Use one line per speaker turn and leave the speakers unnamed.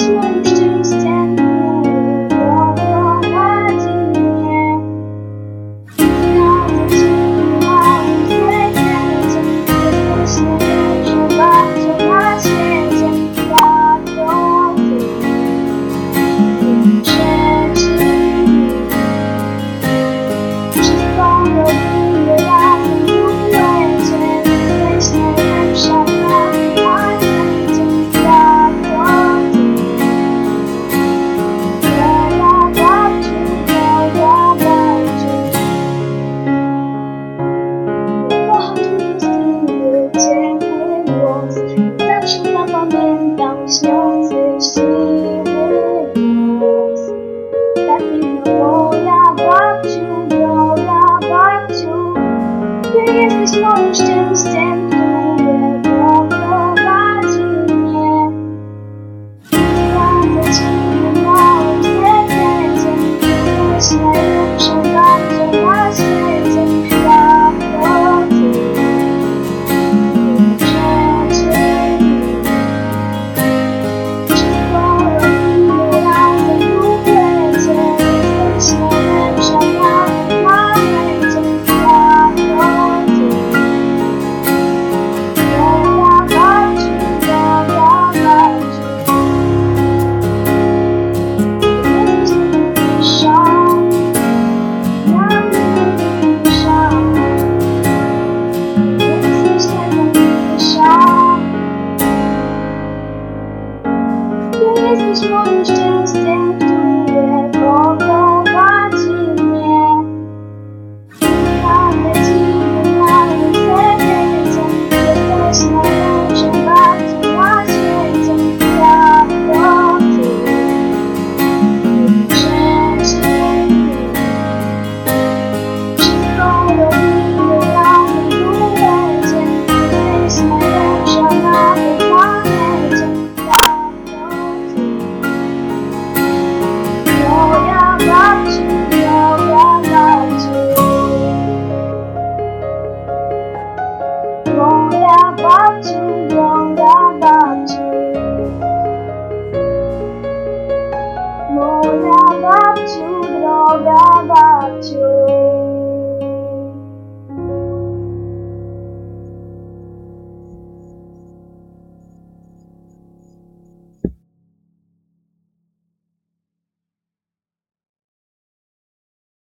jesteś moim szczęściem, prowadzi mnie. Zdradzę Ci małym sekretem, jesteś najlepszą babcią na świecie, jak to Ty. Wszystko robimy razem w duecie, jesteś najlepsza na świecie, jak to Ty. Moja babciu, moja babciu. Kocham Twój miły, ciepły głos, zawsze zapamiętam śniący siwy głos. Tak piękna moja babciu, Ty jesteś moim szczęściem, które poprowadzi mnie. Zdradzę Ci małym sekretem, jesteś najlepszą babcią na świecie, jak to Ty. Wszystko robimy razem w duecie, jesteś najlepsza na planecie, jak to Ty. Moja babciu, jesteś najlepsza, najlepsza. Jesteś najlepsza. Ty jesteś moim szczęściem, które poprowadzi mnie. Zdradzę Ci małym sekretem, jesteś najlepszą babcią na świecie, jak to Ty. Wszystko robimy razem w duecie, jesteś najlepsza na tej planecie, jak to Ty. Moja babciu, moja babciu. Moja babciu, moja babciu. Moja babciu, droga babciu.